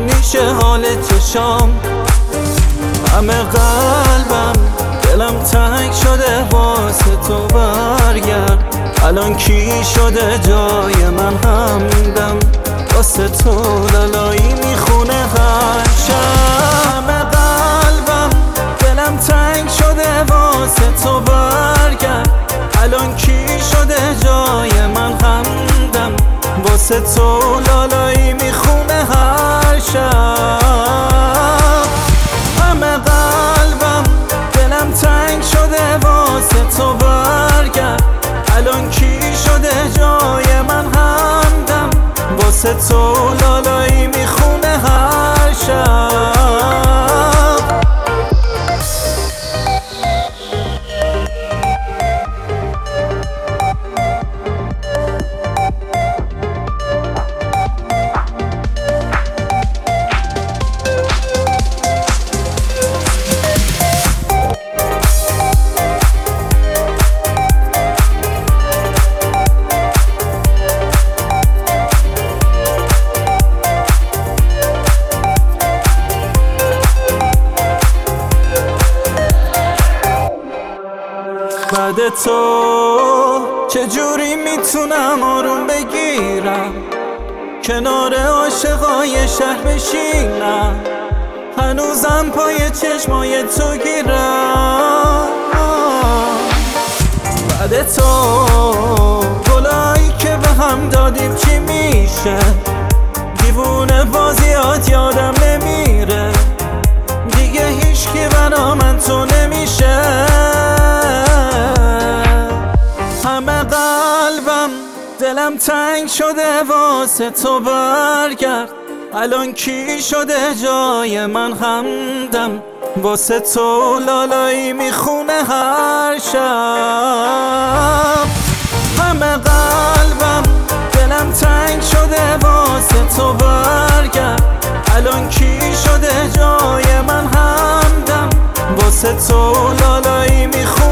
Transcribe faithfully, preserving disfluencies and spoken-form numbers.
نیشه حال چشام، همه قلبم دلم تنگ شده واسه تو برگرد. الان کی شده جای من همدم، واسه تو لالایی میخونه هر شب. همه قلبم دلم تنگ شده واسه تو برگرد. الان کی شده جای من همدم، واسه تو لالایی میخونه هر شب. همه قلبم دلم تنگ شده واسه تو برگرد. الان کی شده جای من همدم، واسه تو لالایی میخونه هر شب. بعد تو چجوری میتونم آروم بگیرم، کنار عاشقای شهر بشینم، هنوزم پای چشمای تو گیرم. بعد تو گلایی که به هم دادیم چی میشه، دیوونه بازیات یادم نمیره، دیگه هیچکی برا من تو نمیشه. همه قلبم دلم تنگ شده واسه تو برگرد. الان کی شده جای من همدم، واسه تو لالایی میخونه هر شب. همه قلبم دلم تنگ شده واسه تو برگرد. الان کی شده جای من همدم، واسه تو لالایی میخونه